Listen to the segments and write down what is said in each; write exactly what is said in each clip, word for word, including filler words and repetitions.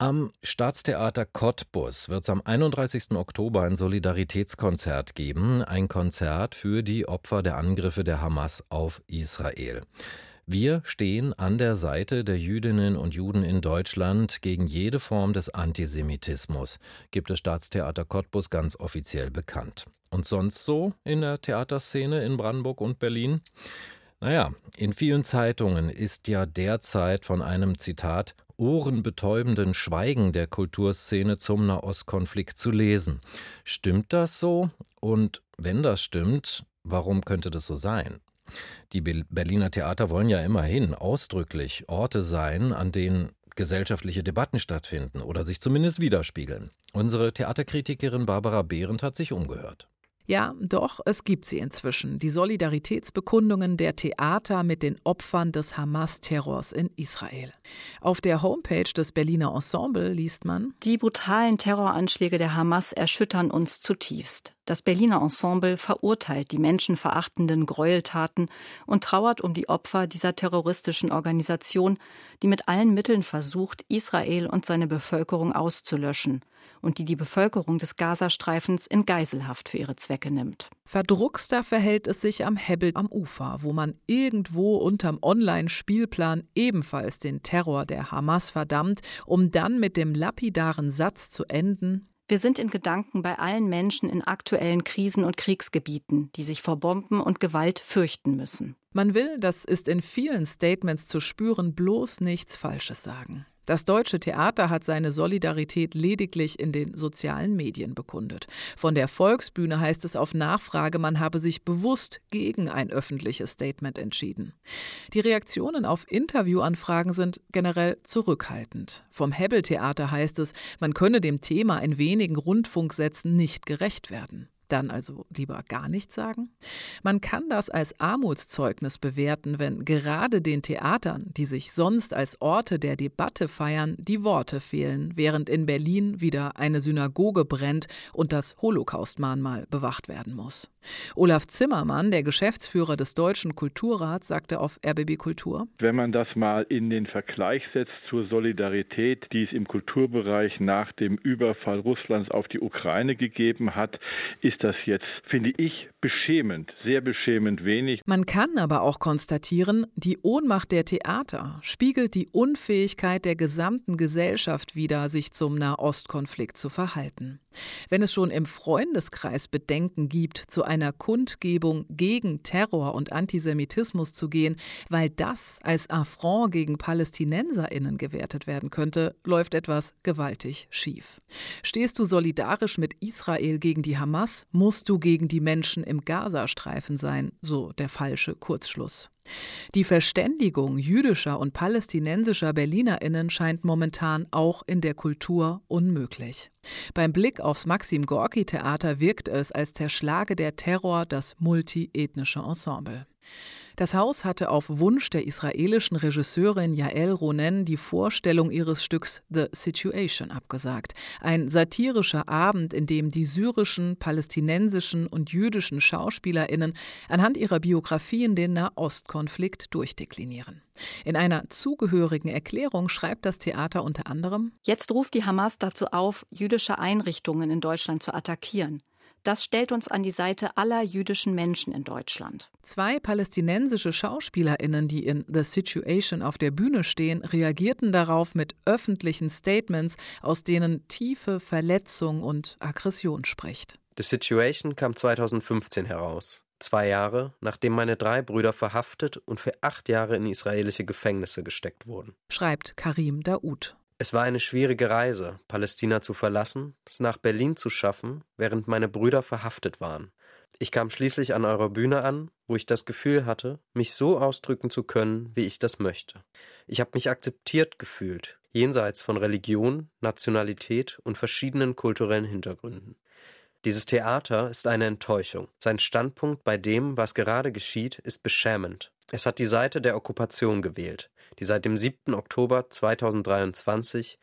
Am Staatstheater Cottbus wird es am einunddreißigsten Oktober ein Solidaritätskonzert geben. Ein Konzert für die Opfer der Angriffe der Hamas auf Israel. Wir stehen an der Seite der Jüdinnen und Juden in Deutschland gegen jede Form des Antisemitismus, gibt das Staatstheater Cottbus ganz offiziell bekannt. Und sonst so in der Theaterszene in Brandenburg und Berlin? Naja, in vielen Zeitungen ist ja derzeit von einem, Zitat, ohrenbetäubenden Schweigen der Kulturszene zum Nahostkonflikt zu lesen. Stimmt das so? Und wenn das stimmt, warum könnte das so sein? Die Berliner Theater wollen ja immerhin ausdrücklich Orte sein, an denen gesellschaftliche Debatten stattfinden oder sich zumindest widerspiegeln. Unsere Theaterkritikerin Barbara Behrendt hat sich umgehört. Ja, doch, es gibt sie inzwischen. Die Solidaritätsbekundungen der Theater mit den Opfern des Hamas-Terrors in Israel. Auf der Homepage des Berliner Ensemble liest man: Die brutalen Terroranschläge der Hamas erschüttern uns zutiefst. Das Berliner Ensemble verurteilt die menschenverachtenden Gräueltaten und trauert um die Opfer dieser terroristischen Organisation, die mit allen Mitteln versucht, Israel und seine Bevölkerung auszulöschen und die die Bevölkerung des Gazastreifens in Geiselhaft für ihre Zwecke nimmt. Verdruckster verhält es sich am Hebbel am Ufer, wo man irgendwo unterm Online-Spielplan ebenfalls den Terror der Hamas verdammt, um dann mit dem lapidaren Satz zu enden: Wir sind in Gedanken bei allen Menschen in aktuellen Krisen- und Kriegsgebieten, die sich vor Bomben und Gewalt fürchten müssen. Man will, das ist in vielen Statements zu spüren, bloß nichts Falsches sagen. Das Deutsche Theater hat seine Solidarität lediglich in den sozialen Medien bekundet. Von der Volksbühne heißt es auf Nachfrage, man habe sich bewusst gegen ein öffentliches Statement entschieden. Die Reaktionen auf Interviewanfragen sind generell zurückhaltend. Vom Hebbel-Theater heißt es, man könne dem Thema in wenigen Rundfunksätzen nicht gerecht werden. Dann also lieber gar nichts sagen? Man kann das als Armutszeugnis bewerten, wenn gerade den Theatern, die sich sonst als Orte der Debatte feiern, die Worte fehlen, während in Berlin wieder eine Synagoge brennt und das Holocaust-Mahnmal bewacht werden muss. Olaf Zimmermann, der Geschäftsführer des Deutschen Kulturrats, sagte auf R B B Kultur: Wenn man das mal in den Vergleich setzt zur Solidarität, die es im Kulturbereich nach dem Überfall Russlands auf die Ukraine gegeben hat, ist das jetzt, finde ich, beschämend, sehr beschämend wenig. Man kann aber auch konstatieren, die Ohnmacht der Theater spiegelt die Unfähigkeit der gesamten Gesellschaft wider, sich zum Nahostkonflikt zu verhalten. Wenn es schon im Freundeskreis Bedenken gibt, zu einer Kundgebung gegen Terror und Antisemitismus zu gehen, weil das als Affront gegen PalästinenserInnen gewertet werden könnte, läuft etwas gewaltig schief. Stehst du solidarisch mit Israel gegen die Hamas, musst du gegen die Menschen im Gazastreifen sein, so der falsche Kurzschluss. Die Verständigung jüdischer und palästinensischer BerlinerInnen scheint momentan auch in der Kultur unmöglich. Beim Blick aufs Maxim-Gorki-Theater wirkt es, als zerschlage der Terror das multiethnische Ensemble. Das Haus hatte auf Wunsch der israelischen Regisseurin Yael Ronen die Vorstellung ihres Stücks The Situation abgesagt. Ein satirischer Abend, in dem die syrischen, palästinensischen und jüdischen SchauspielerInnen anhand ihrer Biografien den Nahostkonflikt durchdeklinieren. In einer zugehörigen Erklärung schreibt das Theater unter anderem: Jetzt ruft die Hamas dazu auf, jüdische Einrichtungen in Deutschland zu attackieren. Das stellt uns an die Seite aller jüdischen Menschen in Deutschland. Zwei palästinensische SchauspielerInnen, die in The Situation auf der Bühne stehen, reagierten darauf mit öffentlichen Statements, aus denen tiefe Verletzung und Aggression spricht. The Situation kam zweitausendfünfzehn heraus. Zwei Jahre, nachdem meine drei Brüder verhaftet und für acht Jahre in israelische Gefängnisse gesteckt wurden, schreibt Karim Daoud. Es war eine schwierige Reise, Palästina zu verlassen, es nach Berlin zu schaffen, während meine Brüder verhaftet waren. Ich kam schließlich an eurer Bühne an, wo ich das Gefühl hatte, mich so ausdrücken zu können, wie ich das möchte. Ich habe mich akzeptiert gefühlt, jenseits von Religion, Nationalität und verschiedenen kulturellen Hintergründen. Dieses Theater ist eine Enttäuschung. Sein Standpunkt bei dem, was gerade geschieht, ist beschämend. Es hat die Seite der Okkupation gewählt, die seit dem siebten Oktober zweitausenddreiundzwanzig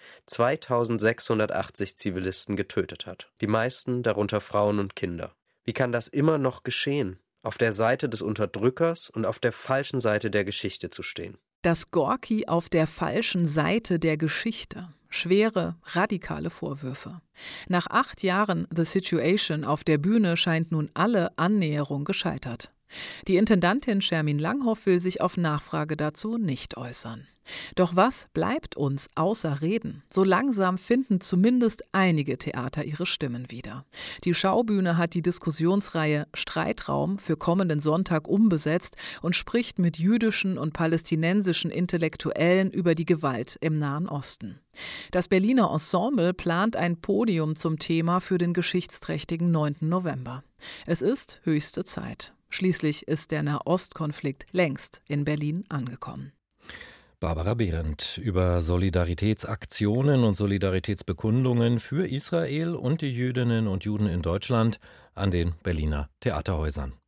zweitausendsechshundertachtzig Zivilisten getötet hat. Die meisten darunter Frauen und Kinder. Wie kann das immer noch geschehen? Auf der Seite des Unterdrückers und auf der falschen Seite der Geschichte zu stehen. Dass Gorki auf der falschen Seite der Geschichte. Schwere, radikale Vorwürfe. Nach acht Jahren The Situation auf der Bühne scheint nun alle Annäherung gescheitert. Die Intendantin Shermin Langhoff will sich auf Nachfrage dazu nicht äußern. Doch was bleibt uns außer Reden? So langsam finden zumindest einige Theater ihre Stimmen wieder. Die Schaubühne hat die Diskussionsreihe Streitraum für kommenden Sonntag umbesetzt und spricht mit jüdischen und palästinensischen Intellektuellen über die Gewalt im Nahen Osten. Das Berliner Ensemble plant ein Podium zum Thema für den geschichtsträchtigen neunten November. Es ist höchste Zeit. Schließlich ist der Nahostkonflikt längst in Berlin angekommen. Barbara Behrendt über Solidaritätsaktionen und Solidaritätsbekundungen für Israel und die Jüdinnen und Juden in Deutschland an den Berliner Theaterhäusern.